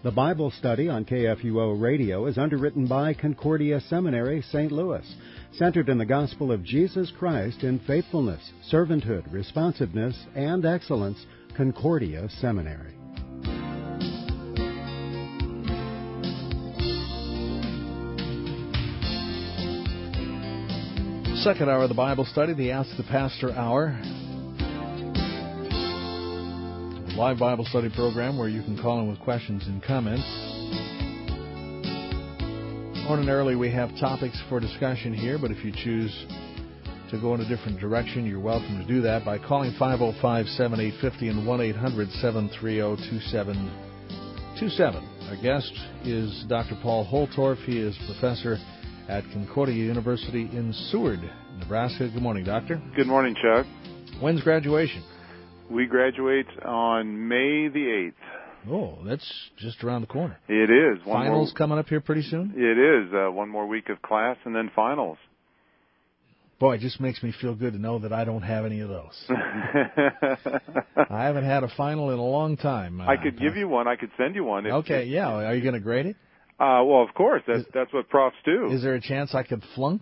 The Bible study on KFUO Radio is underwritten by Concordia Seminary, St. Louis, centered in the gospel of Jesus Christ in faithfulness, servanthood, responsiveness, and excellence. Concordia Seminary. Second hour of the Bible study, the Ask the Pastor Hour. Live Bible study program where you can call in with questions and comments. Ordinarily, we have topics for discussion here, but if you choose to go in a different direction, you're welcome to do that by calling 505-7850 and 1-800-730-2727. Our guest is Dr. Paul Holtorf. He is professor at Concordia University in Seward, Nebraska. Good morning, Doctor. Good morning, Chuck. When's graduation? We graduate on May the 8th. Oh, that's just around the corner. It is. Finals coming up here pretty soon? It is. One more week of class and then finals. Boy, it just makes me feel good to know that I don't have any of those. I haven't had a final in a long time. I could give you one. I could send you one. Okay, yeah. Are you going to grade it? Well, of course. That's what profs do. Is there a chance I could flunk?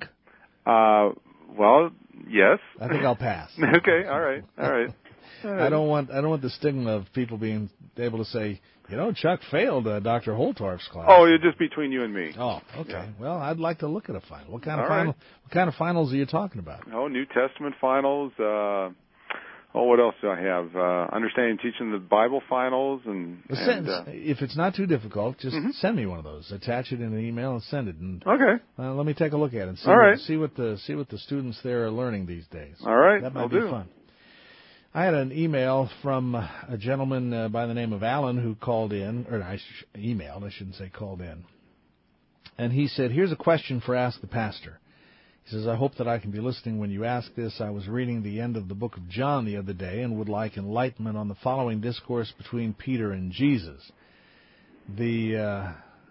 Well, yes. I think I'll pass. Okay, all right. I don't want the stigma of people being able to say, Chuck failed Dr. Holtorf's class. Oh, it's just between you and me. Oh, okay. Yeah. Well, I'd like to look at a final. What kind of final? Right. What kind of finals are you talking about? Oh, New Testament finals. What else do I have? Understanding Teaching the Bible finals if it's not too difficult, just send me one of those. Attach it in an email and send it. And, okay. Let me take a look at it and see what the students there are learning these days. All right. That might be fun. I had an email from a gentleman by the name of Alan who called in, or emailed, I shouldn't say called in. And he said, here's a question for Ask the Pastor. He says, I hope that I can be listening when you ask this. I was reading the end of the book of John the other day and would like enlightenment on the following discourse between Peter and Jesus. The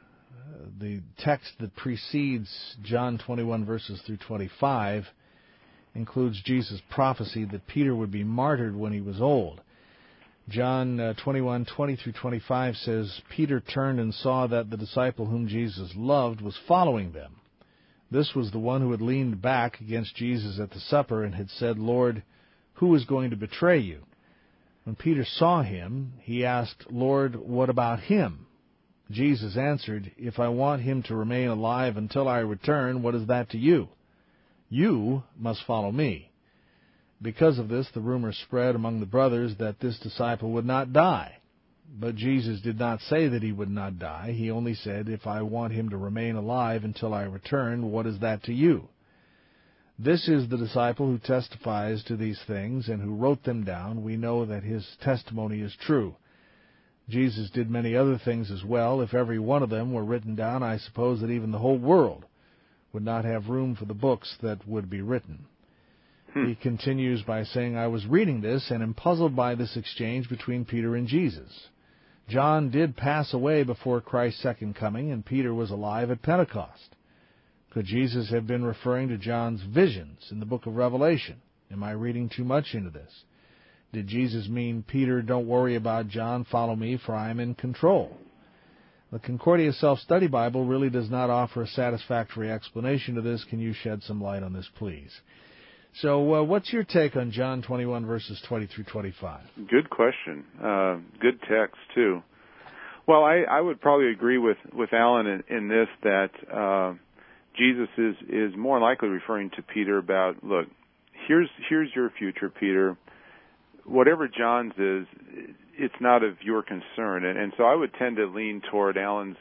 text that precedes John 21 verses through 25 includes Jesus' prophecy that Peter would be martyred when he was old. John 21:20 through 25 says, Peter turned and saw that the disciple whom Jesus loved was following them. This was the one who had leaned back against Jesus at the supper and had said, Lord, who is going to betray you? When Peter saw him, he asked, Lord, what about him? Jesus answered, if I want him to remain alive until I return, what is that to you? You must follow me. Because of this, the rumor spread among the brothers that this disciple would not die. But Jesus did not say that he would not die. He only said, if I want him to remain alive until I return, what is that to you? This is the disciple who testifies to these things and who wrote them down. We know that his testimony is true. Jesus did many other things as well. If every one of them were written down, I suppose that even the whole world would not have room for the books that would be written. He continues by saying, I was reading this and am puzzled by this exchange between Peter and Jesus. John did pass away before Christ's second coming, and Peter was alive at Pentecost. Could Jesus have been referring to John's visions in the book of Revelation? Am I reading too much into this? Did Jesus mean, Peter, don't worry about John, follow me, for I am in control? The Concordia Self-Study Bible really does not offer a satisfactory explanation to this. Can you shed some light on this, please? So what's your take on John 21, verses 20 through 25? Good question. Good text, too. Well, I would probably agree with Alan in this, that Jesus is more likely referring to Peter about, look, here's your future, Peter. Whatever John's is, it's not of your concern. And so I would tend to lean toward Alan's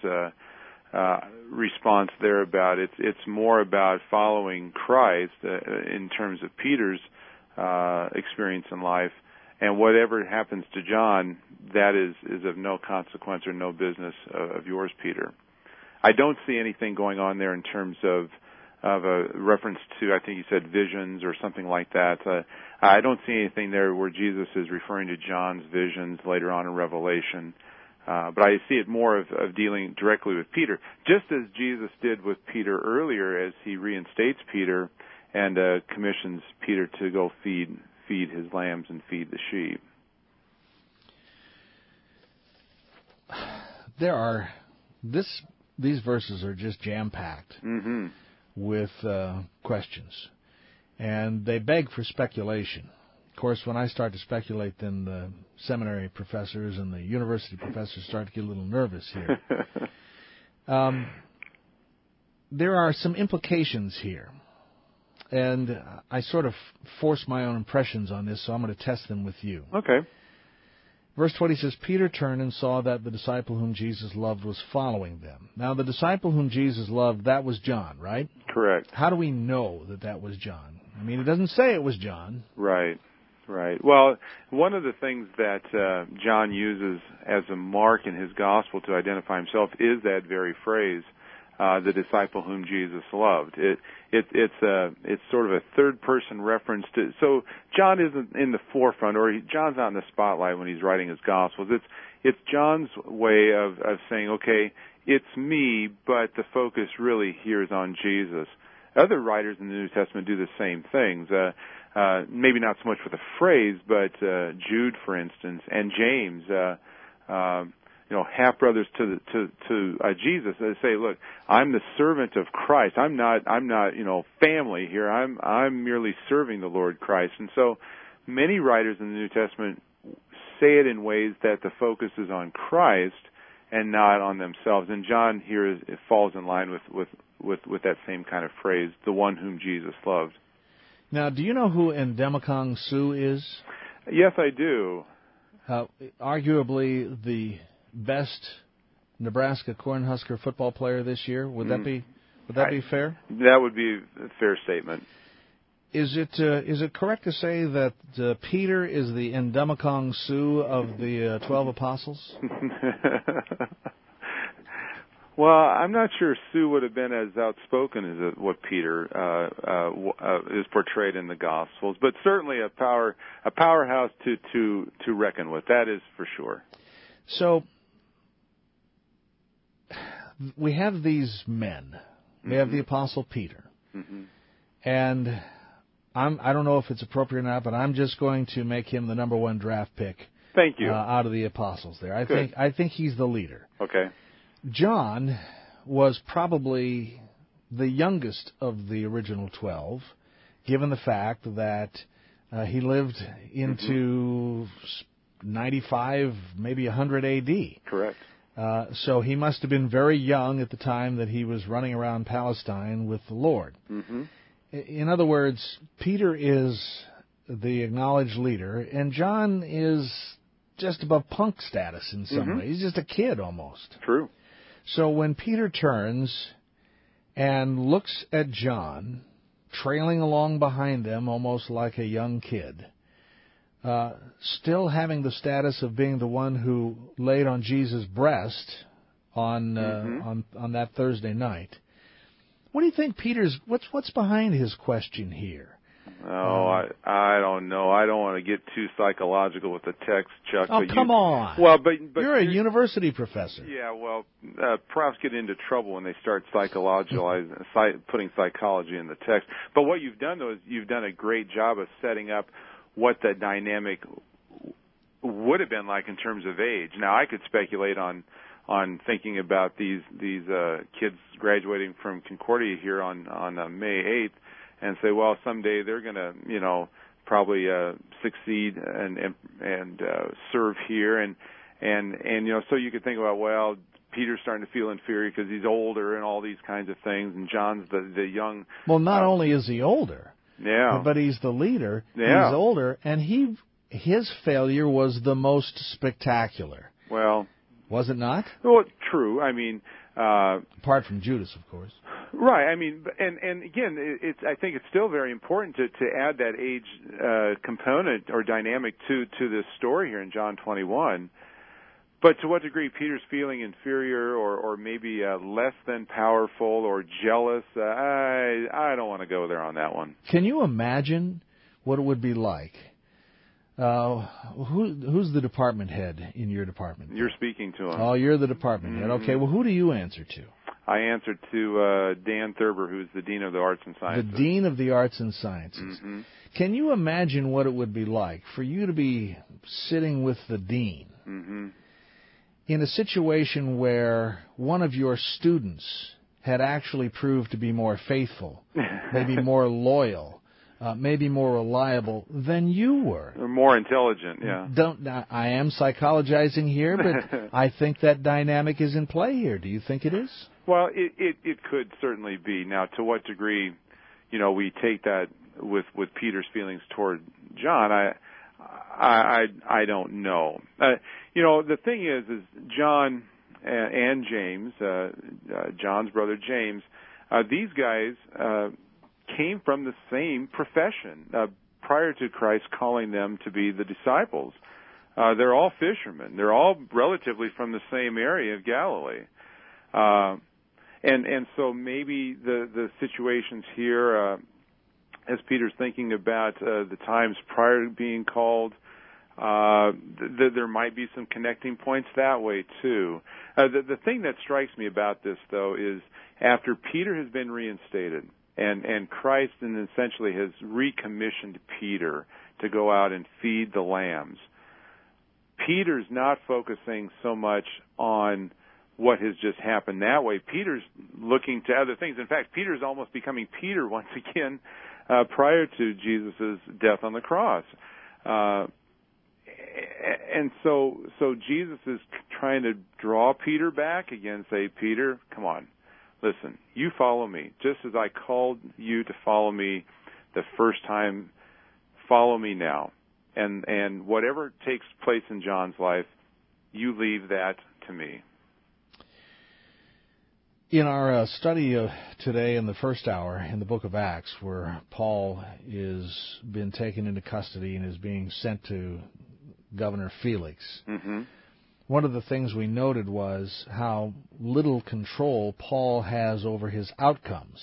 response there about it's more about following Christ in terms of Peter's experience in life, and whatever happens to John, that is of no consequence or no business of yours, Peter. I don't see anything going on there in terms of a reference to, I think you said visions or something like that. I don't see anything there where Jesus is referring to John's visions later on in Revelation. But I see it more of dealing directly with Peter, just as Jesus did with Peter earlier as he reinstates Peter and commissions Peter to go feed his lambs and feed the sheep. these verses are just jam-packed with questions, and they beg for speculation. Of course, when I start to speculate, then the seminary professors and the university professors start to get a little nervous here. There are some implications here, and I sort of force my own impressions on this, so I'm going to test them with you. Okay. Verse 20 says, Peter turned and saw that the disciple whom Jesus loved was following them. Now, the disciple whom Jesus loved, that was John, right? Correct. How do we know that that was John? I mean, it doesn't say it was John. Right. Well, one of the things that John uses as a mark in his gospel to identify himself is that very phrase, the disciple whom Jesus loved. It's sort of a third-person reference to. So John isn't in the forefront, or John's not in the spotlight when he's writing his Gospels. It's John's way of saying, okay, it's me, but the focus really here is on Jesus. Other writers in the New Testament do the same things. Maybe not so much with a phrase, but Jude, for instance, and James. Half brothers to Jesus. They say, look, I'm the servant of Christ. I'm not family here. I'm merely serving the Lord Christ. And so many writers in the New Testament say it in ways that the focus is on Christ and not on themselves. And John here it falls in line with that same kind of phrase, the one whom Jesus loved. Now, do you know who Ndamukong Suh is? Yes, I do. Arguably the best Nebraska Cornhusker football player this year. Would that be fair? That would be a fair statement. Is it correct to say that Peter is the Ndamukong Suh of the 12 apostles? Well, I'm not sure Sue would have been as outspoken as what Peter is portrayed in the Gospels, but certainly a powerhouse to reckon with. That is for sure. So we have these men. We have the Apostle Peter, and I don't know if it's appropriate or not, but I'm just going to make him the number one draft pick. Thank you. Out of the apostles, there, I think he's the leader. Okay. John was probably the youngest of the original 12, given the fact that he lived into 95, maybe 100 A.D. Correct. So he must have been very young at the time that he was running around Palestine with the Lord. In other words, Peter is the acknowledged leader, and John is just above punk status in some way. He's just a kid almost. True. So when Peter turns and looks at John, trailing along behind them almost like a young kid, still having the status of being the one who laid on Jesus' breast on that Thursday night, what do you think Peter's, what's behind his question here? Oh, I don't know. I don't want to get too psychological with the text, Chuck. Oh, come on. Well, but you're a university professor. Yeah, well, perhaps get into trouble when they start putting psychology in the text. But what you've done, though, is you've done a great job of setting up what the dynamic would have been like in terms of age. Now, I could speculate on thinking about these kids graduating from Concordia here on May 8th. And say, well, someday they're going to, probably succeed and serve here, and so you could think about, well, Peter's starting to feel inferior because he's older and all these kinds of things, and John's the young. Well, not only is he older, but he's the leader. Yeah. He's older, and his failure was the most spectacular. Well, was it not? Well, true. I mean, apart from Judas, of course. Right. I mean, and again, I think it's still very important to add that age component or dynamic to this story here in John 21. But to what degree Peter's feeling inferior or maybe less than powerful or jealous, I don't want to go there on that one. Can you imagine what it would be like? Who's the department head in your department? You're speaking to him. Oh, you're the department head. Okay, well, who do you answer to? I answered to Dan Thurber, who's the Dean of the Arts and Sciences. The Dean of the Arts and Sciences. Can you imagine what it would be like for you to be sitting with the Dean in a situation where one of your students had actually proved to be more faithful, maybe more loyal, maybe more reliable than you were. Or more intelligent, yeah. I am psychologizing here, but I think that dynamic is in play here. Do you think it is? Well, it could certainly be. Now, to what degree, we take that with Peter's feelings toward John, I don't know. The thing is John and James, John's brother James, these guys came from the same profession prior to Christ calling them to be the disciples. They're all fishermen. They're all relatively from the same area of Galilee. And so maybe the situations here, as Peter's thinking about the times prior to being called, there might be some connecting points that way too. The thing that strikes me about this, though, is after Peter has been reinstated and Christ and essentially has recommissioned Peter to go out and feed the lambs, Peter's not focusing so much on what has just happened that way. Peter's looking to other things. In fact, Peter's almost becoming Peter once again prior to Jesus' death on the cross. And so Jesus is trying to draw Peter back again, say, Peter, come on, listen, you follow me. Just as I called you to follow me the first time, follow me now. And whatever takes place in John's life, you leave that to me. In our study today in the first hour in the book of Acts, where Paul is been taken into custody and is being sent to Governor Felix, one of the things we noted was how little control Paul has over his outcomes.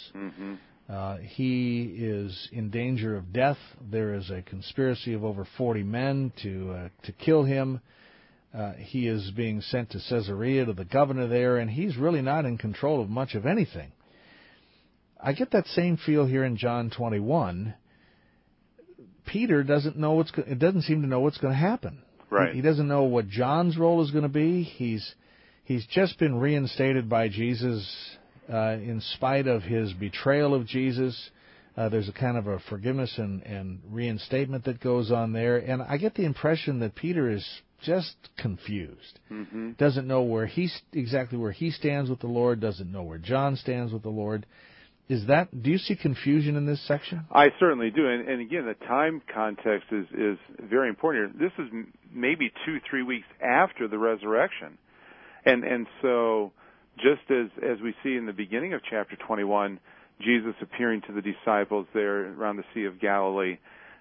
He is in danger of death. There is a conspiracy of over 40 men to kill him. He is being sent to Caesarea, to the governor there, and he's really not in control of much of anything. I get that same feel here in John 21. Peter doesn't seem to know what's going to happen. Right. He doesn't know what John's role is going to be. He's just been reinstated by Jesus in spite of his betrayal of Jesus. There's a kind of a forgiveness and reinstatement that goes on there, and I get the impression that Peter is just confused. Doesn't know exactly where he stands with the Lord, doesn't know where John stands with the Lord. Do you see confusion in this section? I certainly do. And again, the time context is very important here. This is maybe 2-3 weeks after the resurrection. And so just as we see in the beginning of chapter 21, Jesus appearing to the disciples there around the Sea of Galilee,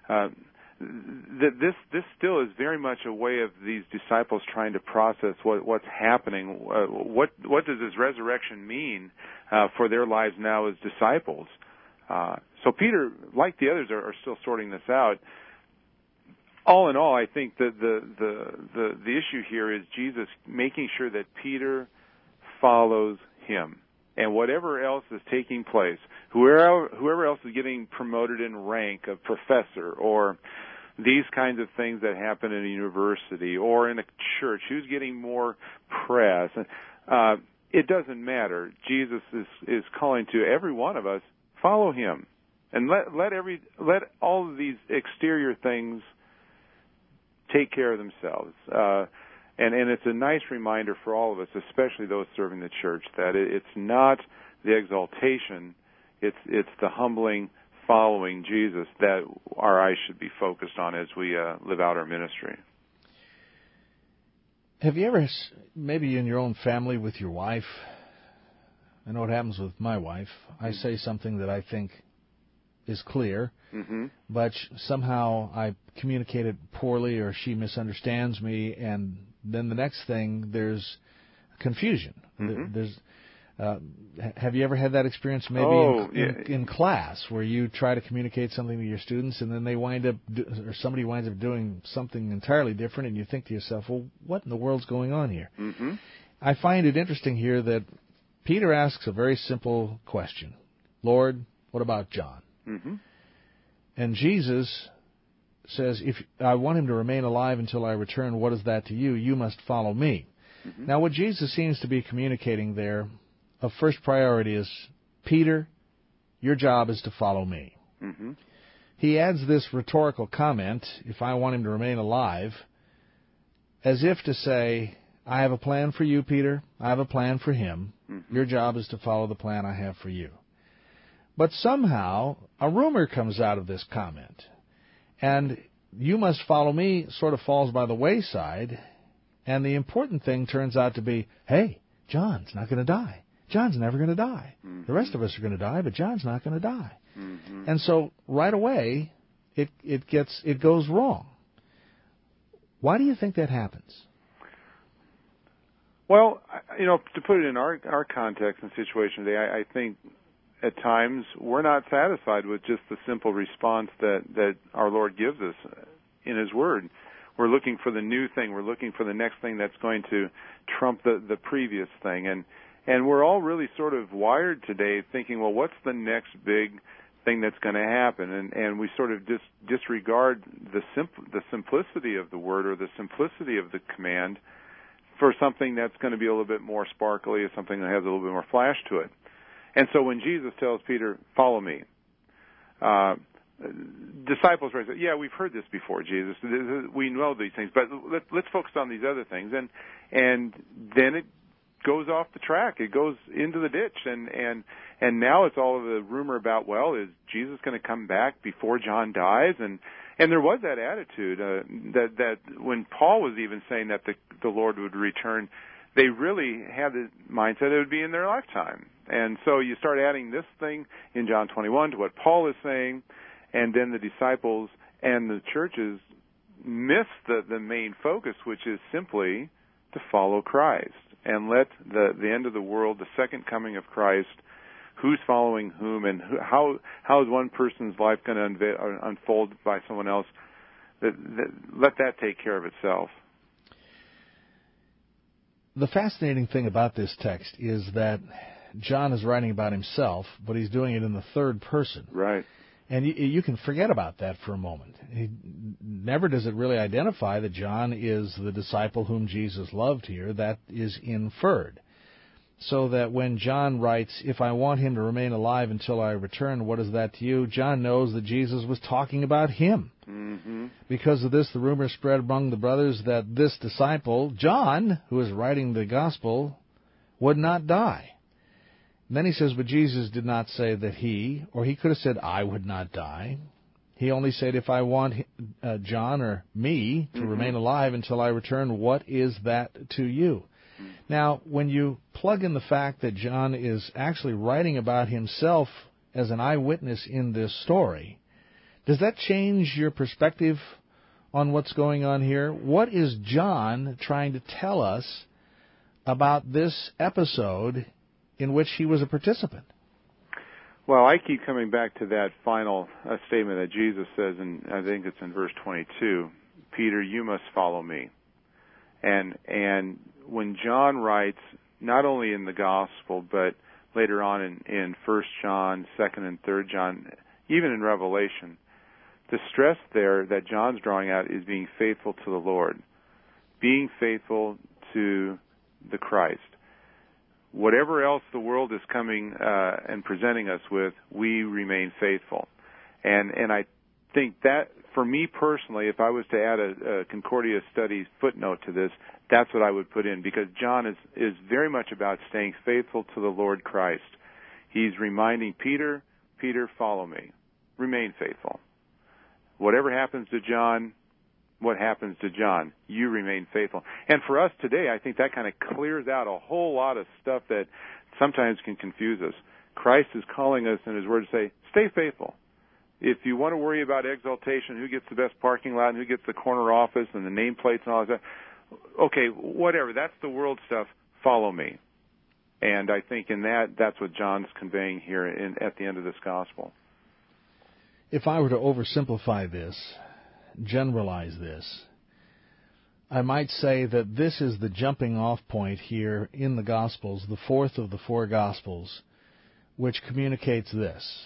this still is very much a way of these disciples trying to process what's happening. What does this resurrection mean for their lives now as disciples? So Peter, like the others, are still sorting this out. All in all, I think that the issue here is Jesus making sure that Peter follows him. And whatever else is taking place, whoever else is getting promoted in rank of professor or these kinds of things that happen in a university or in a church, who's getting more press, it doesn't matter. Jesus is calling to every one of us, follow him. And let all of these exterior things take care of themselves. And it's a nice reminder for all of us, especially those serving the church, that it's not the exaltation, it's the humbling following Jesus that our eyes should be focused on as we live out our ministry. Have you ever, maybe in your own family with your wife, I know what happens with my wife, I say something that I think is clear, but somehow I communicate it poorly or she misunderstands me, and then the next thing, there's confusion. Have you ever had that experience maybe in class where you try to communicate something to your students and then they somebody winds up doing something entirely different and you think to yourself, well, what in the world's going on here? I find it interesting here that Peter asks a very simple question. Lord, what about John? And Jesus says, if I want him to remain alive until I return, what is that to you? You must follow me. Mm-hmm. Now, what Jesus seems to be communicating there, of first priority is, Peter, your job is to follow me. Mm-hmm. He adds this rhetorical comment, if I want him to remain alive, as if to say, I have a plan for you, Peter. I have a plan for him. Mm-hmm. Your job is to follow the plan I have for you. But somehow, a rumor comes out of this comment. And you must follow me sort of falls by the wayside. And the important thing turns out to be, hey, John's not going to die. John's never going to die. Mm-hmm. The rest of us are going to die, but John's not going to die. Mm-hmm. And so right away, it goes wrong. Why do you think that happens? Well, to put it in our context and situation today, I think at times we're not satisfied with just the simple response that our Lord gives us in His Word. We're looking for the new thing. We're looking for the next thing that's going to trump the previous thing. And we're all really sort of wired today thinking, well, what's the next big thing that's going to happen? And we sort of disregard the simplicity of the Word or the simplicity of the command for something that's going to be a little bit more sparkly, or something that has a little bit more flash to it. And so when Jesus tells Peter, follow me, disciples say, yeah, we've heard this before, Jesus. We know these things, but let's focus on these other things. And then it goes off the track. It goes into the ditch. And now it's all of the rumor about, well, is Jesus going to come back before John dies? And there was that attitude that when Paul was even saying that the Lord would return, they really had the mindset it would be in their lifetime. And so you start adding this thing in John 21 to what Paul is saying, and then the disciples and the churches miss the main focus, which is simply to follow Christ and let the end of the world, the second coming of Christ, who's following whom, and how is one person's life going to unfold by someone else, let that take care of itself. The fascinating thing about this text is that John is writing about himself, but he's doing it in the third person. Right. And you can forget about that for a moment. Never does it really identify that John is the disciple whom Jesus loved here. That is inferred. So that when John writes, if I want him to remain alive until I return, what is that to you? John knows that Jesus was talking about him. Mm-hmm. Because of this, the rumor spread among the brothers that this disciple, John, who is writing the gospel, would not die. And then he says, but Jesus did not say that he could have said, I would not die. He only said, if I want John or me to remain alive until I return, what is that to you? Now, when you plug in the fact that John is actually writing about himself as an eyewitness in this story, does that change your perspective on what's going on here? What is John trying to tell us about this episode in which he was a participant? Well, I keep coming back to that final statement that Jesus says, and I think it's in verse 22, Peter, you must follow me. And when John writes, not only in the Gospel, but later on in 1 John, 2nd and 3rd John, even in Revelation, the stress there that John's drawing out is being faithful to the Lord, being faithful to the Christ. Whatever else the world is coming and presenting us with, we remain faithful. And I think that, for me personally, if I was to add a Concordia Studies footnote to this, that's what I would put in, because John is very much about staying faithful to the Lord Christ. He's reminding Peter, follow me. Remain faithful. Whatever happens to John, what happens to John? You remain faithful. And for us today, I think that kind of clears out a whole lot of stuff that sometimes can confuse us. Christ is calling us in His Word to say, stay faithful. If you want to worry about exaltation, who gets the best parking lot and who gets the corner office and the nameplates and all that, okay, whatever. That's the world stuff. Follow me. And I think in that's what John's conveying here at the end of this gospel. If I were to oversimplify this, generalize this, I might say that this is the jumping off point here in the Gospels, the fourth of the four Gospels, which communicates this.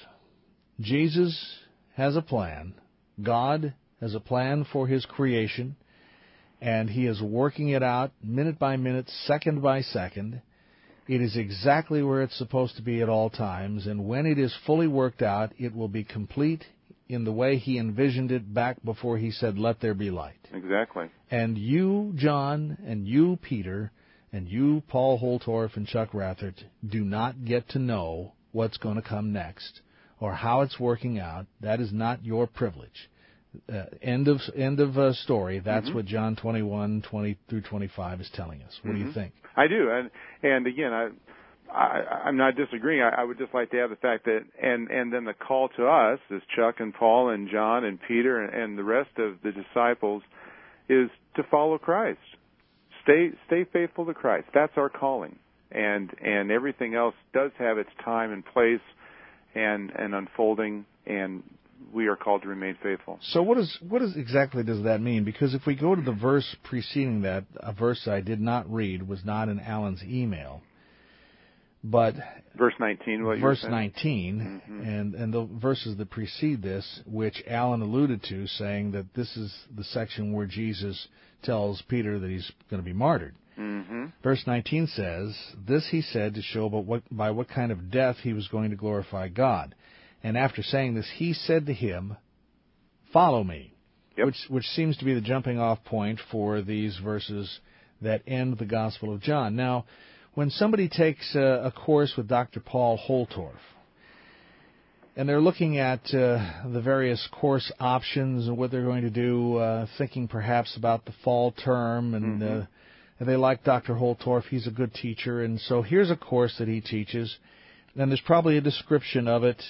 Jesus has a plan. God has a plan for His creation, and He is working it out minute by minute, second by second. It is exactly where it's supposed to be at all times, and when it is fully worked out, it will be complete in the way He envisioned it back before He said, "Let there be light." Exactly. And you, John, and you, Peter, and you, Paul Holtorf and Chuck Rathert, do not get to know what's going to come next or how it's working out. That is not your privilege. End of story. That's what John 21:20 through 25 is telling us. What do you think? I do, and again, I'm not disagreeing. I would just like to add the fact that, and then the call to us as Chuck and Paul and John and Peter and the rest of the disciples is to follow Christ. Stay faithful to Christ. That's our calling, and everything else does have its time and place and unfolding, and we are called to remain faithful. So what exactly does that mean? Because if we go to the verse preceding that, a verse I did not read, was not in Alan's email, but verse 19, what verse you're saying? 19, and the verses that precede this, which Alan alluded to, saying that this is the section where Jesus tells Peter that he's going to be martyred. Verse 19 says, "This he said to show by what kind of death he was going to glorify God. And after saying this, he said to him, 'Follow me,'" which seems to be the jumping-off point for these verses that end the Gospel of John. Now, when somebody takes a course with Dr. Paul Holtorf, and they're looking at the various course options and what they're going to do, thinking perhaps about the fall term, and they like Dr. Holtorf, he's a good teacher, and so here's a course that he teaches, and there's probably a description of it.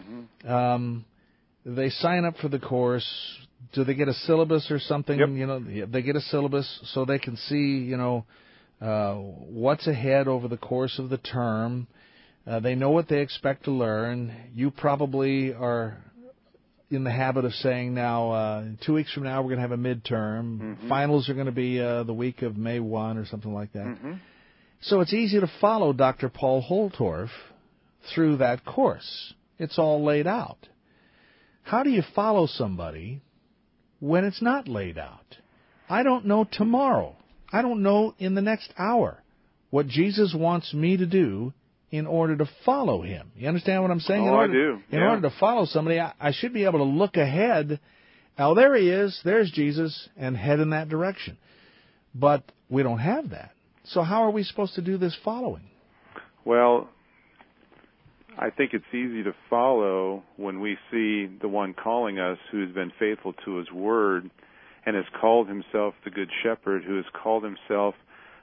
They sign up for the course. Do they get a syllabus or something? Yep. They get a syllabus so they can see, what's ahead over the course of the term. They know what they expect to learn. You probably are in the habit of saying now, 2 weeks from now we're going to have a midterm. Finals are going to be the week of May 1 or something like that. So it's easy to follow Dr. Paul Holtorf through that course. It's all laid out. How do you follow somebody when it's not laid out? I don't know tomorrow. I don't know in the next hour what Jesus wants me to do in order to follow Him. You understand what I'm saying? I do. In order to follow somebody, I should be able to look ahead. Oh, there He is. There's Jesus, and head in that direction. But we don't have that. So how are we supposed to do this following? Well, I think it's easy to follow when we see the one calling us who's been faithful to His Word and has called Himself the Good Shepherd, who has called Himself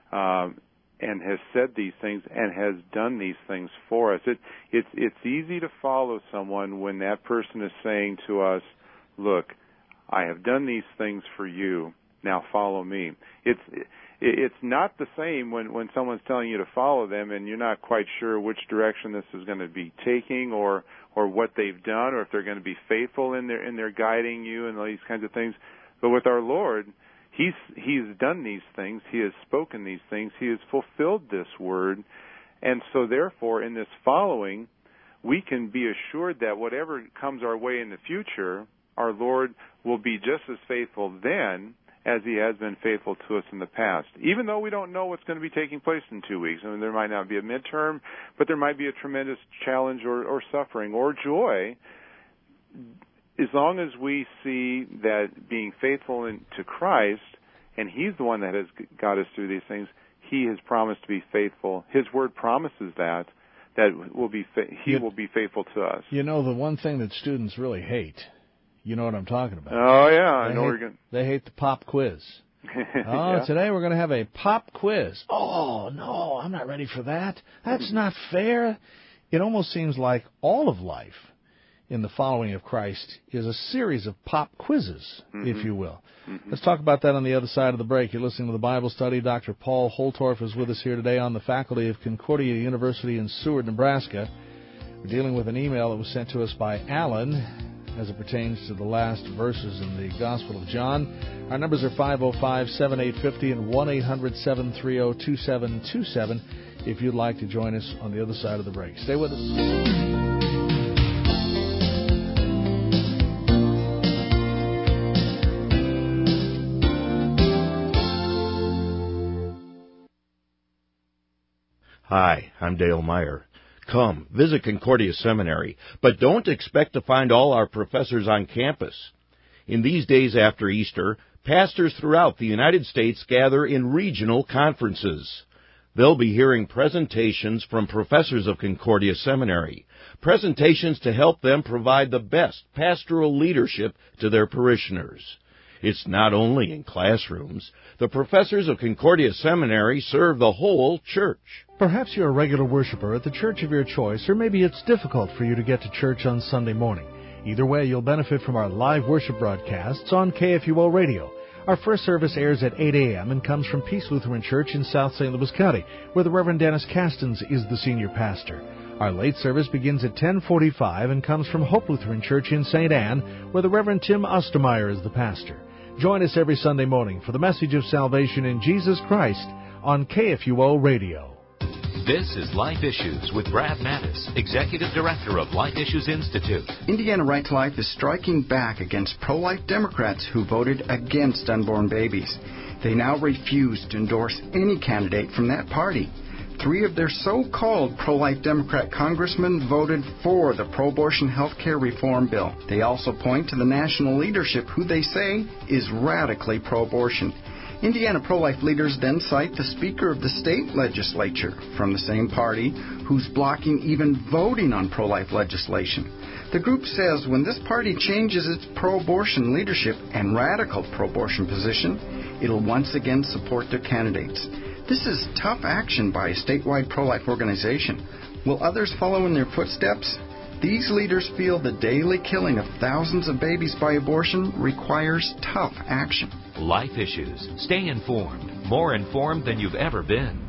and has said these things and has done these things for us. It's easy to follow someone when that person is saying to us, "Look, I have done these things for you. Now follow me." It's not the same when someone's telling you to follow them and you're not quite sure which direction this is going to be taking or what they've done or if they're going to be faithful in their guiding you and all these kinds of things. But with our Lord, He's done these things. He has spoken these things. He has fulfilled this word. And so therefore, in this following, we can be assured that whatever comes our way in the future, our Lord will be just as faithful then as He has been faithful to us in the past. Even though we don't know what's going to be taking place in 2 weeks. I mean, there might not be a midterm, but there might be a tremendous challenge or suffering or joy. As long as we see that being faithful to Christ, and He's the one that has got us through these things, He has promised to be faithful. His Word promises that He will be faithful to us. You know, the one thing that students really hate, you know what I'm talking about. Oh, yeah. They hate the pop quiz. Yeah. Today we're going to have a pop quiz. Oh, no, I'm not ready for that. That's not fair. It almost seems like all of life in the following of Christ is a series of pop quizzes, if you will. Let's talk about that on the other side of the break. You're listening to the Bible Study. Dr. Paul Holtorf is with us here today on the faculty of Concordia University in Seward, Nebraska. We're dealing with an email that was sent to us by Alan as it pertains to the last verses in the Gospel of John. Our numbers are 505-7850 and 1-800-730-2727 if you'd like to join us on the other side of the break. Stay with us. Hi, I'm Dale Meyer. Come, visit Concordia Seminary, but don't expect to find all our professors on campus. In these days after Easter, pastors throughout the United States gather in regional conferences. They'll be hearing presentations from professors of Concordia Seminary, presentations to help them provide the best pastoral leadership to their parishioners. It's not only in classrooms. The professors of Concordia Seminary serve the whole church. Perhaps you're a regular worshiper at the church of your choice, or maybe it's difficult for you to get to church on Sunday morning. Either way, you'll benefit from our live worship broadcasts on KFUO Radio. Our first service airs at 8 a.m. and comes from Peace Lutheran Church in South St. Louis County, where the Reverend Dennis Castens is the senior pastor. Our late service begins at 10:45 and comes from Hope Lutheran Church in St. Anne, where the Reverend Tim Ostermeyer is the pastor. Join us every Sunday morning for the message of salvation in Jesus Christ on KFUO Radio. This is Life Issues with Brad Mattis, Executive Director of Life Issues Institute. Indiana Right to Life is striking back against pro-life Democrats who voted against unborn babies. They now refuse to endorse any candidate from that party. 3 of their so-called pro-life Democrat congressmen voted for the pro-abortion health care reform bill. They also point to the national leadership who they say is radically pro-abortion. Indiana pro-life leaders then cite the Speaker of the state legislature from the same party who's blocking even voting on pro-life legislation. The group says when this party changes its pro-abortion leadership and radical pro-abortion position, it'll once again support their candidates. This is tough action by a statewide pro-life organization. Will others follow in their footsteps? These leaders feel the daily killing of thousands of babies by abortion requires tough action. Life Issues. Stay informed. More informed than you've ever been.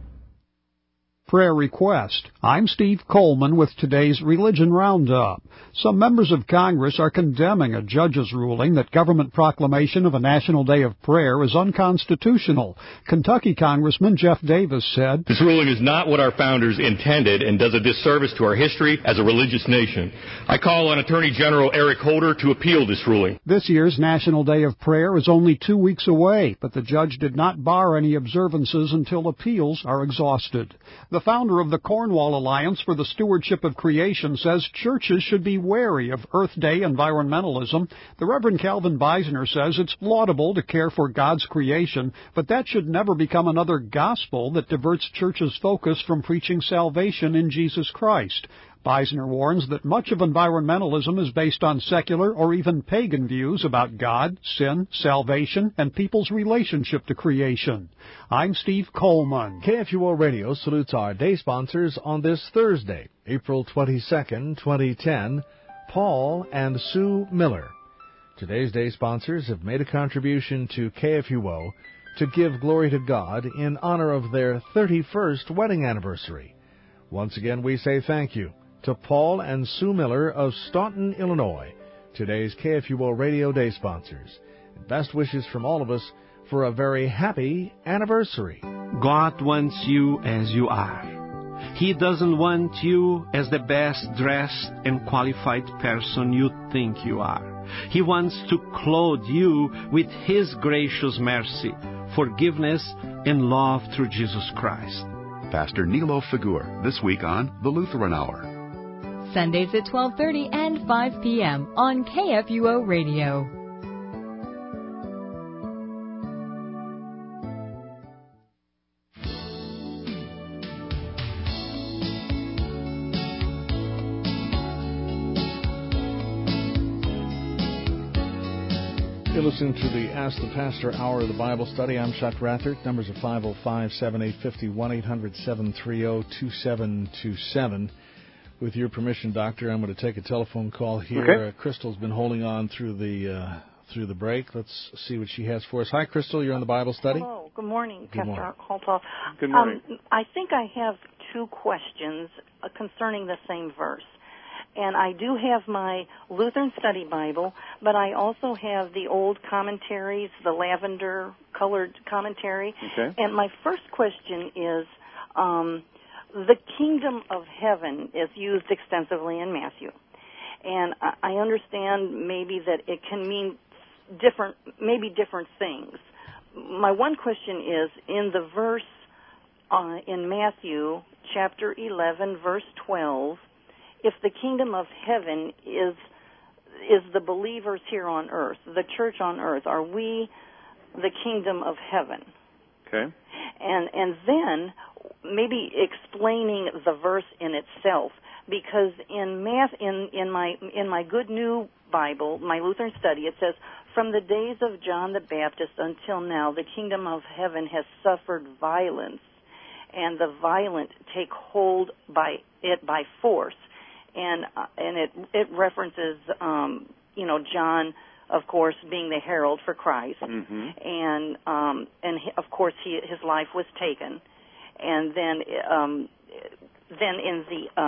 Prayer request. I'm Steve Coleman with today's Religion Roundup. Some members of Congress are condemning a judge's ruling that government proclamation of a National Day of Prayer is unconstitutional. Kentucky Congressman Jeff Davis said, "This ruling is not what our founders intended and does a disservice to our history as a religious nation. I call on Attorney General Eric Holder to appeal this ruling." This year's National Day of Prayer is only 2 weeks away, but the judge did not bar any observances until appeals are exhausted. The founder of the Cornwall Alliance for the Stewardship of Creation says churches should be wary of Earth Day environmentalism. The Reverend Calvin Beisner says it's laudable to care for God's creation, but that should never become another gospel that diverts churches' focus from preaching salvation in Jesus Christ. Beisner warns that much of environmentalism is based on secular or even pagan views about God, sin, salvation, and people's relationship to creation. I'm Steve Coleman. KFUO Radio salutes our day sponsors on this Thursday, April 22nd, 2010, Paul and Sue Miller. Today's day sponsors have made a contribution to KFUO to give glory to God in honor of their 31st wedding anniversary. Once again, we say thank you to Paul and Sue Miller of Staunton, Illinois, today's KFUO Radio Day sponsors. And best wishes from all of us for a very happy anniversary. God wants you as you are. He doesn't want you as the best dressed and qualified person you think you are. He wants to clothe you with His gracious mercy, forgiveness, and love through Jesus Christ. Pastor Nilo Figur, this week on The Lutheran Hour. Sundays at 12:30 and 5 p.m. on KFUO Radio. You're listening to the Ask the Pastor Hour of the Bible Study. I'm Chuck Rathert. Numbers are 505-7850, 1-800-730-2727. With your permission, Doctor, I'm going to take a telephone call here. Okay. Crystal's been holding on through the break. Let's see what she has for us. Hi, Crystal. You're on the Bible Study. Hello. Good morning, Pastor Holthoff. Good morning. I think I have 2 questions concerning the same verse. And I do have my Lutheran Study Bible, but I also have the old commentaries, the lavender-colored commentary. Okay. And my first question is, the kingdom of heaven is used extensively in Matthew. And I understand maybe that it can mean different things. My one question is, in the verse in Matthew chapter 11, verse 12, if the kingdom of heaven is the believers here on earth, the church on earth, are we the kingdom of heaven? Okay. And then maybe explaining the verse in itself, because in my Good New Bible, my Lutheran study, it says, "From the days of John the Baptist until now, the kingdom of heaven has suffered violence, and the violent take hold by force." And it references John, of course, being the herald for Christ, and of course his life was taken, and then in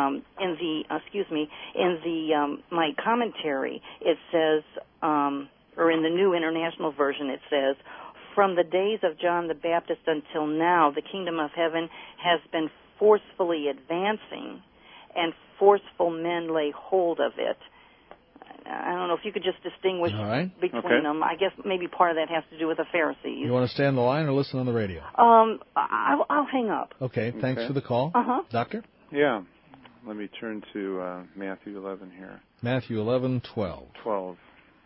my commentary it says, or in the New International Version it says, "From the days of John the Baptist until now, the kingdom of heaven has been forcefully advancing, and forceful men lay hold of it." I don't know if you could just distinguish between them. I guess maybe part of that has to do with the Pharisees. You want to stay on the line or listen on the radio? I'll hang up. Okay, thanks for the call. Doctor? Yeah. Let me turn to Matthew 11 here. Matthew 11:12. 12.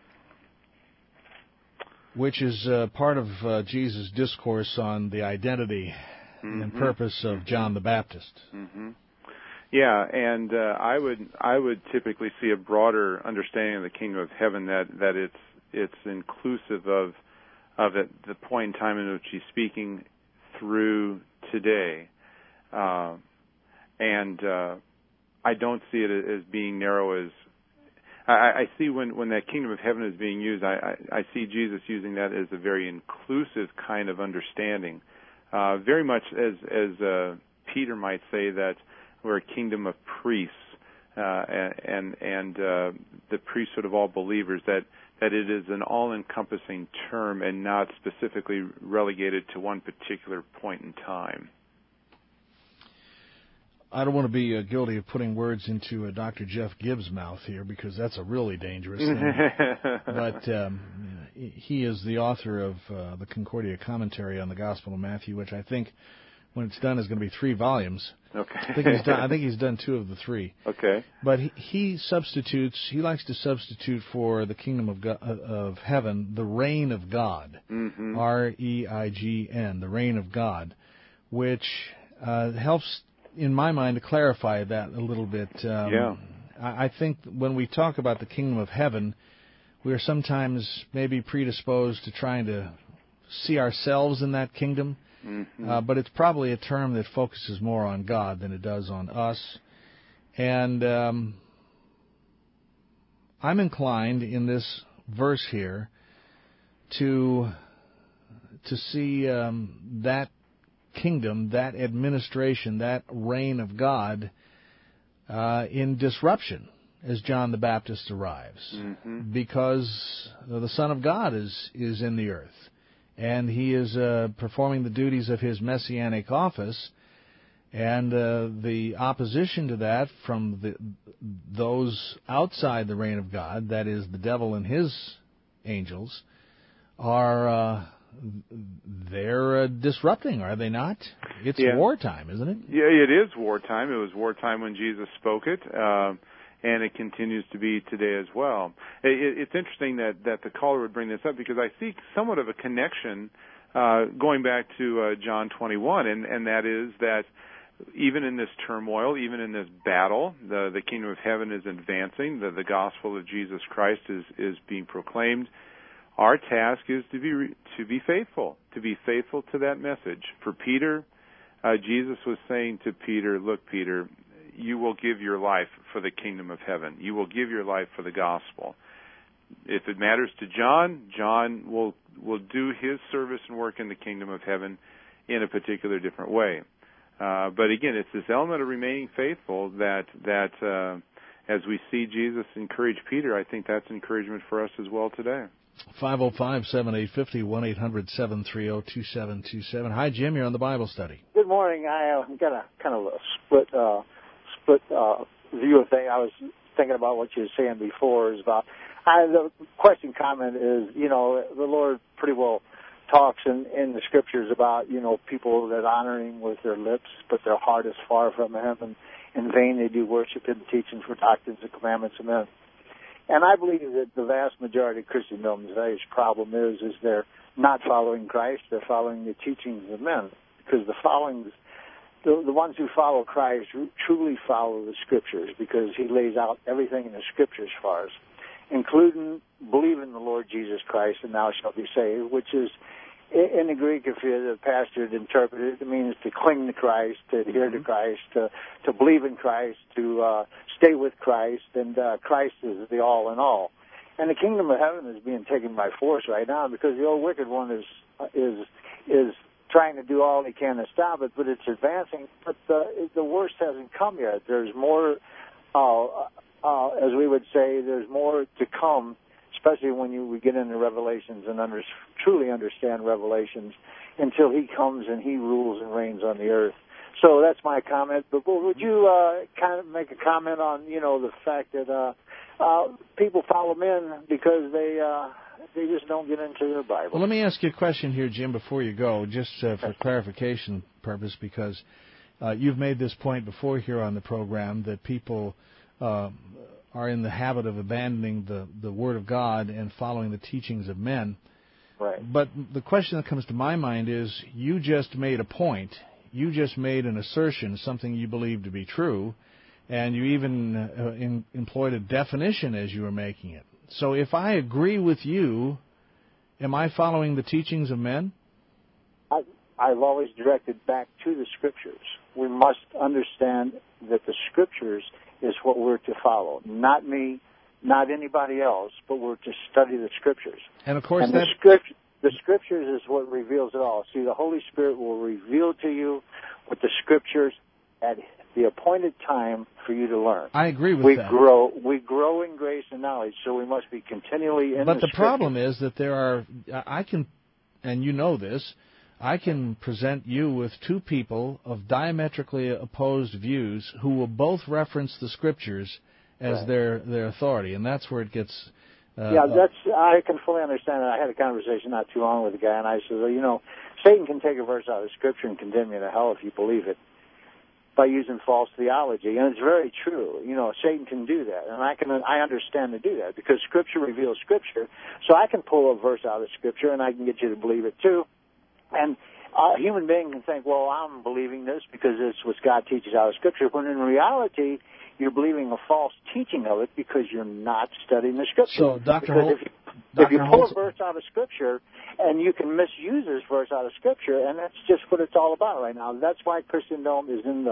Which is part of Jesus' discourse on the identity and purpose of John the Baptist. Yeah, and I would typically see a broader understanding of the kingdom of heaven, that it's inclusive of the point in time in which he's speaking through today, and I don't see it as being narrow as I see when that kingdom of heaven is being used. I see Jesus using that as a very inclusive kind of understanding, very much as Peter might say that we're a kingdom of priests, and the priesthood of all believers, that it is an all-encompassing term and not specifically relegated to one particular point in time. I don't want to be guilty of putting words into Dr. Jeff Gibbs' mouth here, because that's a really dangerous thing. But he is the author of the Concordia Commentary on the Gospel of Matthew, which I think, when it's done, is going to be 3 volumes. Okay. I think he's done 2 of the 3. Okay. But he likes to substitute for the kingdom of heaven the reign of God, R-E-I-G-N, the reign of God, which helps, in my mind, to clarify that a little bit. I think when we talk about the kingdom of heaven, we are sometimes maybe predisposed to trying to see ourselves in that kingdom. But it's probably a term that focuses more on God than it does on us. And I'm inclined in this verse here to see that kingdom, that administration, that reign of God in disruption as John the Baptist arrives, because the Son of God is in the earth. And he is performing the duties of his messianic office, and the opposition to that from those outside the reign of God, that is, the devil and his angels, are they're disrupting, are they not? It's wartime, isn't it? Yeah, it is wartime. It was wartime when Jesus spoke it. And it continues to be today as well. It's interesting that the caller would bring this up, because I see somewhat of a connection going back to John 21, and that is that even in this turmoil, even in this battle, the kingdom of heaven is advancing. The gospel of Jesus Christ is being proclaimed. Our task is to be faithful to that message. For Peter, Jesus was saying to Peter, "Look, Peter, you will give your life for the kingdom of heaven. You will give your life for the gospel. If it matters to John, John will do his service and work in the kingdom of heaven in a particular different way." But again, it's this element of remaining faithful that as we see Jesus encourage Peter, I think that's encouragement for us as well today. 505-7850, 1-800-730-2727. Hi, Jim. You're on the Bible study. Good morning. I've got a kind of a split view of things. I was thinking about what you were saying before. The question comment is, the Lord pretty well talks in the scriptures about, people that honor him with their lips, but their heart is far from him, and in vain they do worship him, teaching for doctrines and commandments of men. And I believe that the vast majority of Christendom today's problem is they're not following Christ, they're following the teachings of men. Because the ones who follow Christ truly follow the Scriptures, because he lays out everything in the Scriptures for us, including believe in the Lord Jesus Christ and thou shalt be saved, which is, in the Greek, if the pastor had interpreted it means to cling to Christ, to adhere to Christ, to believe in Christ, to stay with Christ, and Christ is the all in all. And the kingdom of heaven is being taken by force right now, because the old wicked one is trying to do all he can to stop it, but it's advancing. But the worst hasn't come yet. There's more, as we would say, there's more to come, especially when we get into Revelations and truly understand Revelations, until he comes and he rules and reigns on the earth. So that's my comment. But would you kind of make a comment on, the fact that people follow men because they just don't get into the Bible? Well, let me ask you a question here, Jim, before you go, just for clarification purpose, because you've made this point before here on the program that people are in the habit of abandoning the Word of God and following the teachings of men. Right. But the question that comes to my mind is, you just made a point. You just made an assertion, something you believe to be true, and you even employed a definition as you were making it. So if I agree with you, am I following the teachings of men? I've always directed back to the Scriptures. We must understand that the Scriptures is what we're to follow. Not me, not anybody else, but we're to study the Scriptures. And of course, the Scriptures is what reveals it all. See, the Holy Spirit will reveal to you what the Scriptures at the appointed time for you to learn. I agree with that. We grow in grace and knowledge, so we must be continually in the But the problem is that and you know this, I can present you with two people of diametrically opposed views who will both reference the Scriptures as their authority, and that's where it gets... I can fully understand that. I had a conversation not too long with a guy, and I said, Satan can take a verse out of Scripture and condemn you to hell if you believe it by using false theology, and it's very true. Satan can do that, and I understand to do that because Scripture reveals Scripture, so I can pull a verse out of Scripture and I can get you to believe it too. And a human being can think, well, I'm believing this because it's what God teaches out of Scripture, when in reality, you're believing a false teaching of it because you're not studying the Scripture. So, Dr. Holt, if you pull a verse out of Scripture, and you can misuse this verse out of Scripture, and that's just what it's all about right now. That's why Christendom is in the,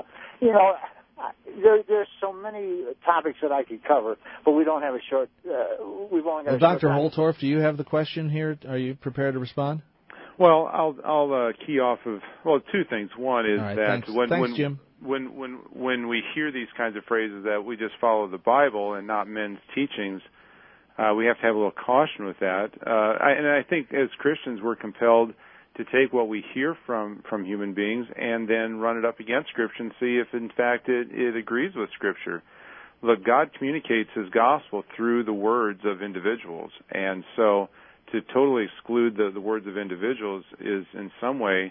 there's so many topics that I could cover, but we don't have a short, we've only got a short Dr. time. Holtorf, do you have the question here? Are you prepared to respond? Well, I'll key off of two things. One is that thanks, Jim. When we hear these kinds of phrases that we just follow the Bible and not men's teachings, we have to have a little caution with that. And I think as Christians we're compelled to take what we hear from human beings and then run it up against Scripture and see if in fact it agrees with Scripture. Look, God communicates His gospel through the words of individuals, and so to totally exclude the words of individuals is in some way,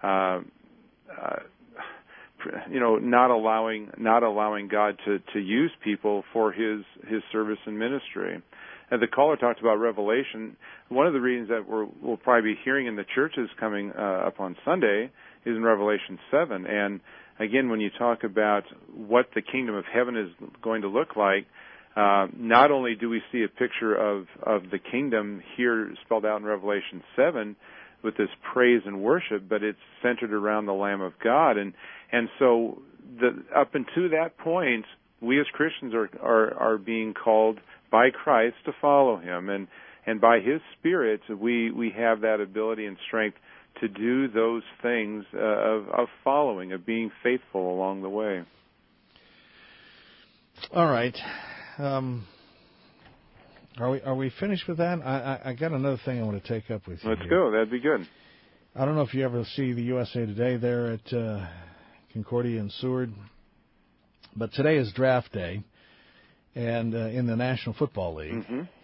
not allowing God to use people for His service and ministry. And the caller talked about Revelation. One of the reasons that we'll probably be hearing in the churches coming up on Sunday is in Revelation 7. And again, when you talk about what the kingdom of heaven is going to look like, not only do we see a picture of the kingdom here spelled out in Revelation 7 with this praise and worship, but it's centered around the Lamb of God. And so up until that point, we as Christians are being called by Christ to follow Him. And by His Spirit, we have that ability and strength to do those things of following, of being faithful along the way. All right. Are we finished with that? I got another thing I want to take up with you. Let's go. That'd be good. I don't know if you ever see the USA Today there at Concordia and Seward, but today is draft day, and in the National Football League,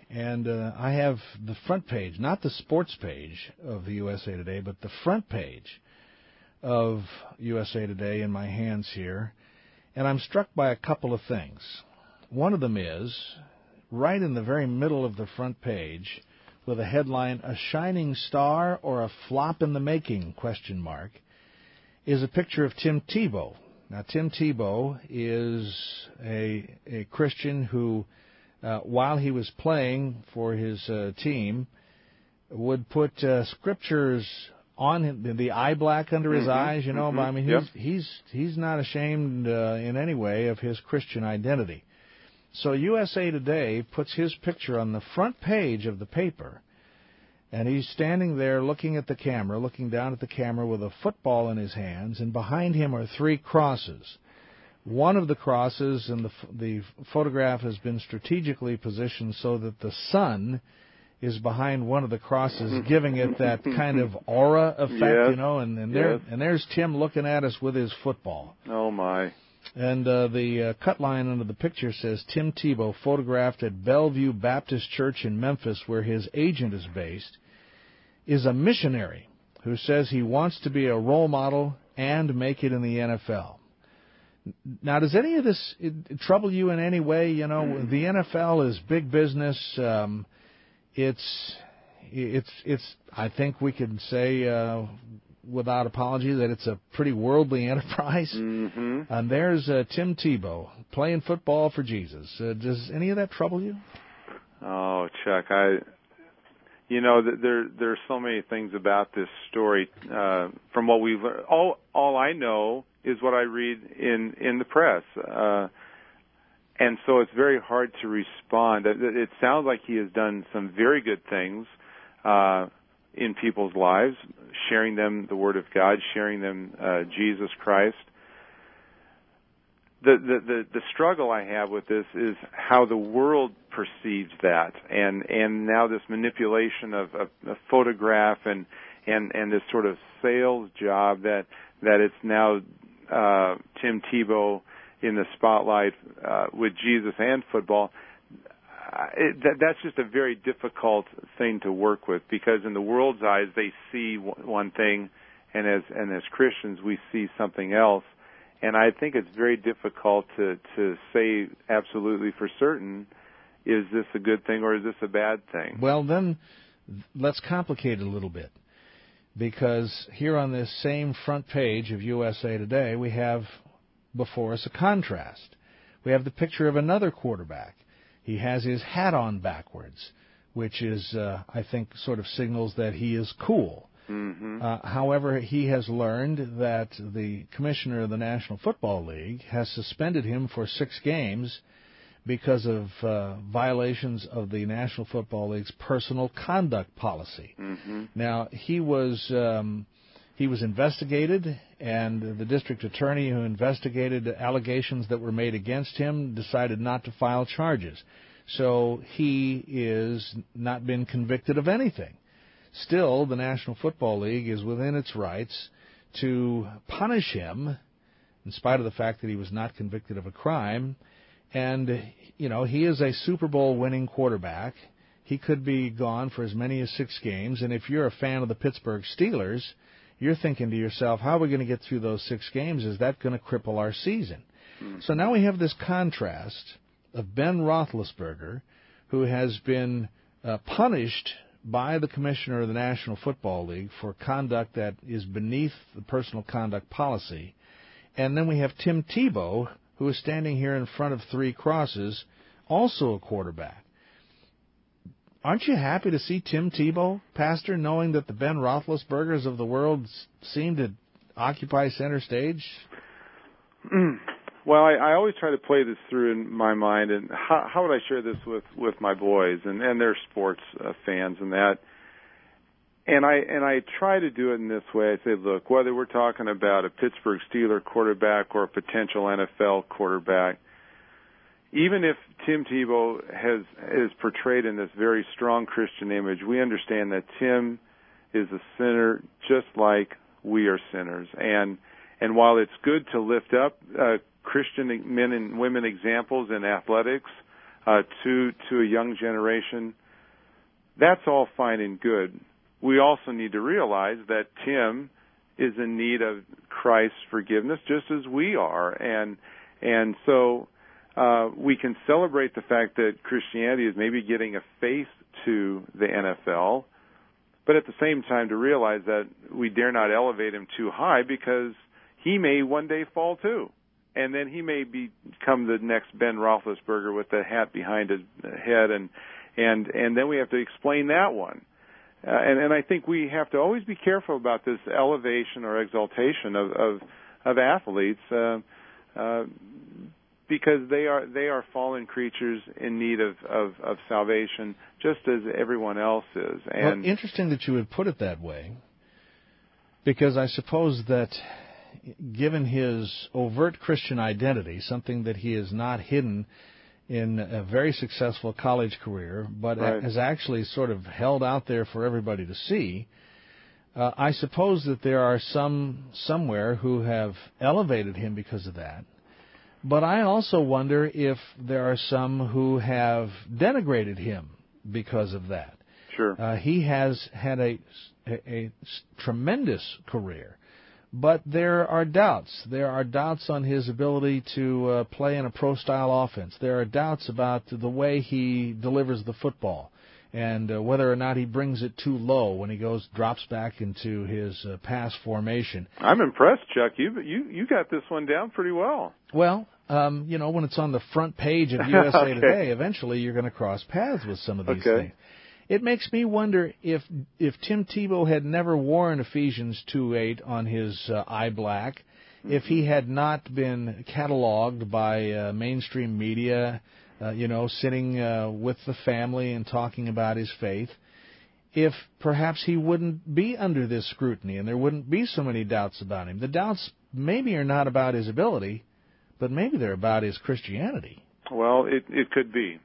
And I have the front page, not the sports page of the USA Today, but the front page of USA Today in my hands here. And I'm struck by a couple of things. One of them is, right in the very middle of the front page, with a headline, "A Shining Star or a Flop in the Making?" is a picture of Tim Tebow. Now, Tim Tebow is a Christian who, while he was playing for his team, would put scriptures on the eye black under his eyes, you know. I mean, he's not ashamed in any way of his Christian identity. So USA Today puts his picture on the front page of the paper, and he's standing there looking at the camera, looking down at the camera with a football in his hands, and behind him are 3 crosses. One of the crosses in the photograph has been strategically positioned so that the sun is behind one of the crosses, giving it that kind of aura effect, you know, and there's Tim looking at us with his football. Oh, my. And the cut line under the picture says, "Tim Tebow, photographed at Bellevue Baptist Church in Memphis, where his agent is based, is a missionary who says he wants to be a role model and make it in the NFL." Now, does any of this trouble you in any way? You know, the NFL is big business. It's. I think we can say without apology that it's a pretty worldly enterprise. And there's Tim Tebow playing football for Jesus. Does any of that trouble you? Oh, Chuck, there's so many things about this story from what we've learned. All I know is what I read in the press, and so it's very hard to respond. It sounds like he has done some very good things in people's lives, sharing them the Word of God, sharing them Jesus Christ. The struggle I have with this is how the world perceives that, and now this manipulation of a photograph and this sort of sales job that it's now Tim Tebow in the spotlight with Jesus and football. That's just a very difficult thing to work with, because in the world's eyes they see one thing, and as Christians we see something else. And I think it's very difficult to say absolutely for certain, is this a good thing or is this a bad thing? Well, then let's complicate it a little bit, because here on this same front page of USA Today we have before us a contrast. We have the picture of another quarterback. He has his hat on backwards, which is, I think, sort of signals that he is cool. However, he has learned that the commissioner of the National Football League has suspended him for 6 games because of violations of the National Football League's personal conduct policy. Now, he was investigated, and the district attorney who investigated allegations that were made against him decided not to file charges. So he is not been convicted of anything. Still, the National Football League is within its rights to punish him, in spite of the fact that he was not convicted of a crime. And, you know, he is a Super Bowl winning quarterback. He could be gone for as many as 6 games. And if you're a fan of the Pittsburgh Steelers, you're thinking to yourself, how are we going to get through those 6 games? Is that going to cripple our season? So now we have this contrast of Ben Roethlisberger, who has been punished by the commissioner of the National Football League for conduct that is beneath the personal conduct policy. And then we have Tim Tebow, who is standing here in front of 3 crosses, also a quarterback. Aren't you happy to see Tim Tebow, Pastor, knowing that the Ben Roethlisbergers of the world seem to occupy center stage? Well, I always try to play this through in my mind, and how would I share this with my boys, and they're sports fans and that. And I try to do it in this way. I say, look, whether we're talking about a Pittsburgh Steelers quarterback or a potential NFL quarterback, even if Tim Tebow is portrayed in this very strong Christian image, we understand that Tim is a sinner just like we are sinners. And while it's good to lift up Christian men and women examples in athletics, to a young generation, that's all fine and good. We also need to realize that Tim is in need of Christ's forgiveness just as we are, and so we can celebrate the fact that Christianity is maybe getting a face to the NFL, but at the same time to realize that we dare not elevate him too high, because he may one day fall too. And then he may become the next Ben Roethlisberger with the hat behind his head, and then we have to explain that one. And I think we have to always be careful about this elevation or exaltation of athletes, because they are fallen creatures in need of salvation, just as everyone else is. And well, interesting that you would put it that way, because I suppose that given his overt Christian identity, something that he has not hidden in a very successful college career, but right. has actually sort of held out there for everybody to see, I suppose that there are some somewhere who have elevated him because of that. But I also wonder if there are some who have denigrated him because of that. Sure. He has had a tremendous career, but there are doubts. There are doubts on his ability to play in a pro-style offense. There are doubts about the way he delivers the football, and whether or not he brings it too low when he drops back into his pass formation. I'm impressed, Chuck. You got this one down pretty well. Well, when it's on the front page of USA okay. Today, eventually you're going to cross paths with some of these things. It makes me wonder if Tim Tebow had never worn Ephesians 2:8 on his eye black, if he had not been cataloged by mainstream media, sitting with the family and talking about his faith, if perhaps he wouldn't be under this scrutiny and there wouldn't be so many doubts about him. The doubts maybe are not about his ability, but maybe they're about his Christianity. Well, it could be.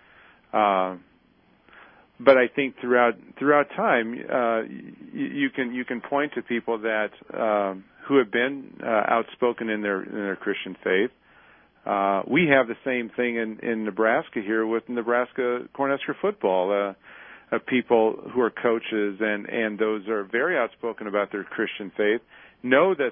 But I think throughout time, you can point to people that who have been outspoken in their Christian faith. We have the same thing in Nebraska here with Nebraska Cornhusker football. People who are coaches and those are very outspoken about their Christian faith know that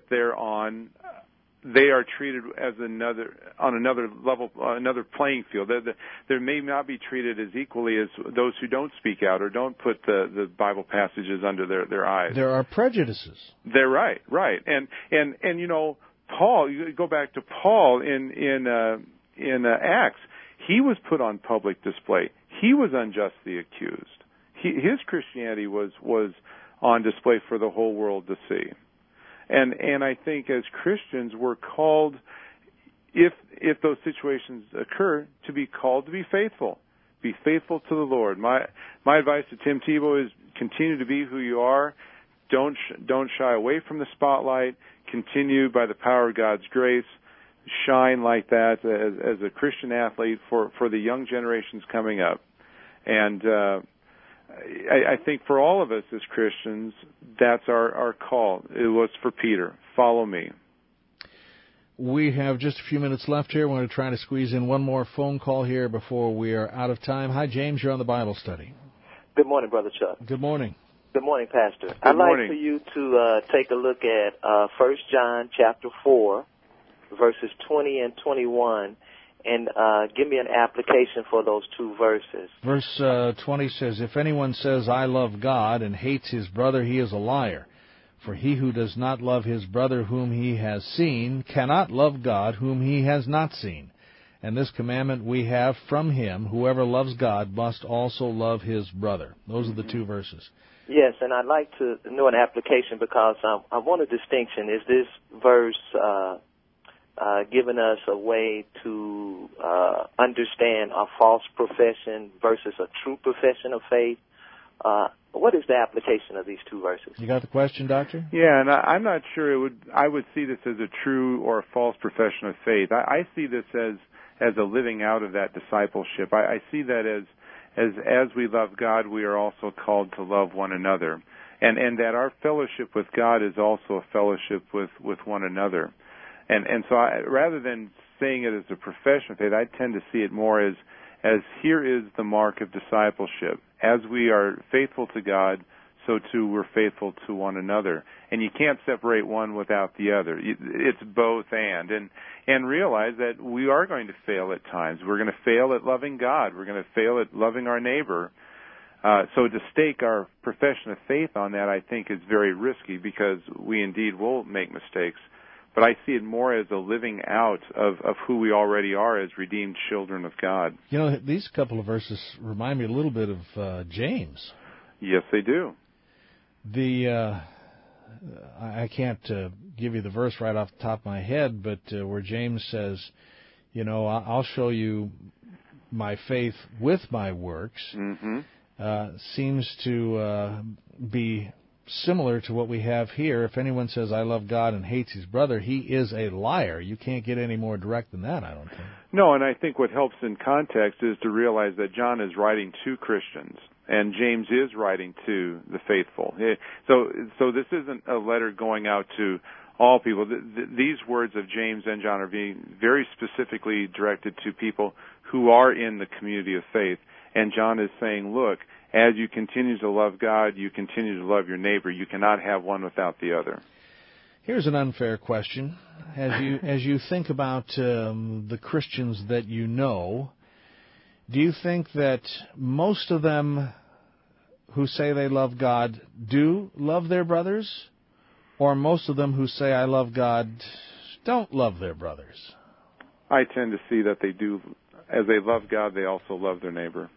they are treated as on another level, another playing field. They may not be treated as equally as those who don't speak out or don't put the Bible passages under their eyes. There are prejudices. They're right. And Paul. You go back to Paul in Acts. He was put on public display. He was unjustly accused. His Christianity was on display for the whole world to see. And I think as Christians we're called, if those situations occur, to be called to be faithful. Be faithful to the Lord. My advice to Tim Tebow is continue to be who you are. Don't shy away from the spotlight. Continue by the power of God's grace. Shine like that as a Christian athlete for the young generations coming up. And I think for all of us as Christians, that's our call. It was for Peter. Follow me. We have just a few minutes left here. We're going to try to squeeze in one more phone call here before we are out of time. Hi, James. You're on the Bible study. Good morning, Brother Chuck. Good morning. Good morning, Pastor. Good I'd morning. like for you to take a look at 1 John chapter 4, verses 20 and 21, and give me an application for those two verses. Verse 20 says, "If anyone says, 'I love God,' and hates his brother, he is a liar. For he who does not love his brother whom he has seen cannot love God whom he has not seen. And this commandment we have from him, whoever loves God must also love his brother." Those are the two verses. Yes, and I'd like to know an application because I want a distinction. Is this verse giving us a way to understand a false profession versus a true profession of faith? What is the application of these two verses? You got the question, Doctor? Yeah, and I'm not sure I would see this as a true or a false profession of faith. I see this as a living out of that discipleship. I see that as we love God, we are also called to love one another, and that our fellowship with God is also a fellowship with one another. And so rather than saying it as a profession of faith, I tend to see it more as as here is the mark of discipleship. As we are faithful to God, so too we're faithful to one another. And you can't separate one without the other. It's both and realize that we are going to fail at times. We're going to fail at loving God. We're going to fail at loving our neighbor. So to stake our profession of faith on that, I think, is very risky because we indeed will make mistakes. But I see it more as a living out of who we already are as redeemed children of God. You know, these couple of verses remind me a little bit of James. Yes, they do. I can't give you the verse right off the top of my head, but where James says, you know, I'll show you my faith with my works, seems to be similar to what we have here. If anyone says, I love God and hates his brother, he is a liar. You can't get any more direct than that, I don't think. No, and I think what helps in context is to realize that John is writing to Christians, and James is writing to the faithful. So this isn't a letter going out to all people. These words of James and John are being very specifically directed to people who are in the community of faith. And John is saying, look, as you continue to love God, you continue to love your neighbor. You cannot have one without the other. Here's an unfair question. As you think about the Christians that you know, do you think that most of them who say they love God do love their brothers, or most of them who say I love God don't love their brothers? I tend to see that they do. As they love God, they also love their neighbor.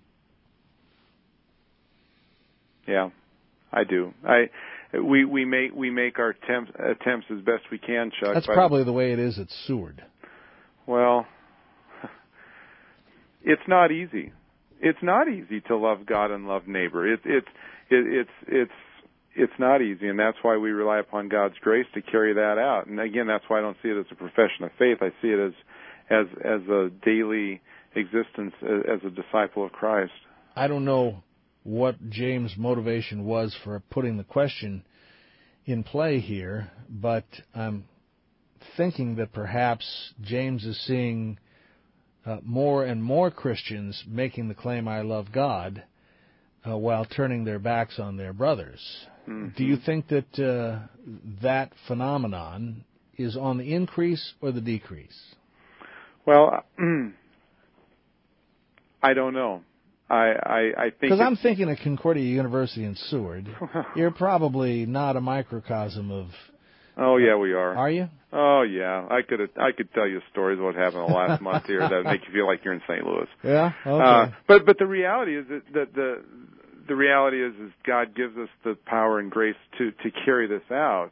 Yeah, I do. We make our attempts as best we can, Chuck. That's probably the way it is at Seward. Well, it's not easy. It's not easy to love God and love neighbor. It's not easy, and that's why we rely upon God's grace to carry that out. And again, that's why I don't see it as a profession of faith. I see it as a daily existence as a disciple of Christ. I don't know what James' motivation was for putting the question in play here, but I'm thinking that perhaps James is seeing more and more Christians making the claim, I love God, while turning their backs on their brothers. Mm-hmm. Do you think that that phenomenon is on the increase or the decrease? Well, I don't know. I think because I'm thinking of Concordia University in Seward. You're probably not a microcosm of. Oh yeah, we are. Are you? Oh yeah, I could tell you stories of what happened the last month here that make you feel like you're in St. Louis. Yeah. Okay. But the reality is that the reality is God gives us the power and grace to carry this out.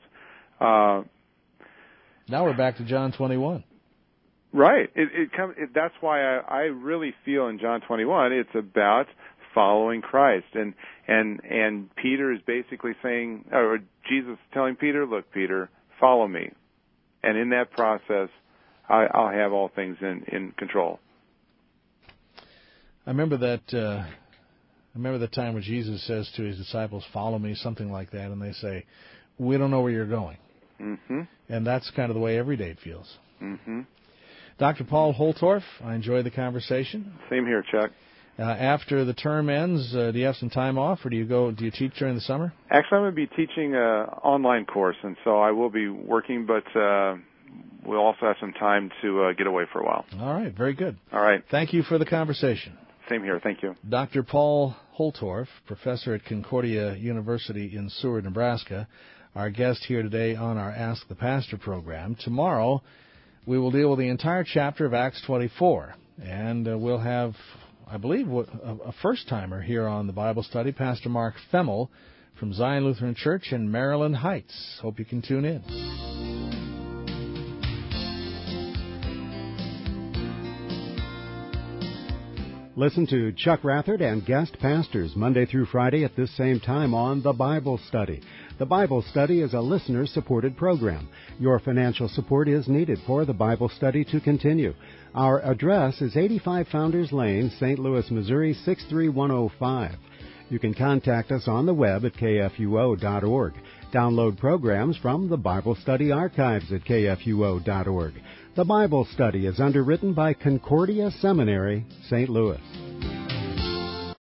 Now we're back to John 21. Right. That's why I really feel in John 21 it's about following Christ, and Peter is basically saying, or Jesus is telling Peter, look, Peter, follow me, and in that process, I'll have all things in control. I remember that. I remember the time when Jesus says to his disciples, "Follow me," something like that, and they say, "We don't know where you're going." Mm-hmm. And that's kind of the way every day it feels. Mm-hmm. Dr. Paul Holtorf, I enjoyed the conversation. Same here, Chuck. After the term ends, do you have some time off, or do you teach during the summer? Actually, I'm going to be teaching an online course, and so I will be working, but we'll also have some time to get away for a while. All right, very good. All right. Thank you for the conversation. Same here, thank you. Dr. Paul Holtorf, professor at Concordia University in Seward, Nebraska, our guest here today on our Ask the Pastor program. Tomorrow, we will deal with the entire chapter of Acts 24, and we'll have, I believe, a first-timer here on the Bible study, Pastor Mark Femmel from Zion Lutheran Church in Maryland Heights. Hope you can tune in. Listen to Chuck Rathert and guest pastors Monday through Friday at this same time on The Bible Study. The Bible Study is a listener-supported program. Your financial support is needed for The Bible Study to continue. Our address is 85 Founders Lane, St. Louis, Missouri, 63105. You can contact us on the web at kfuo.org. Download programs from the Bible Study archives at kfuo.org. The Bible Study is underwritten by Concordia Seminary, St. Louis.